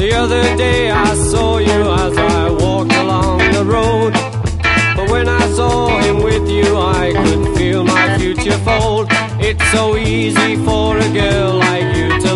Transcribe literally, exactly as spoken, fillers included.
The other day I saw you as I walked along the road, but when I saw him with you I could feel my future fold. It's so easy for a girl like you to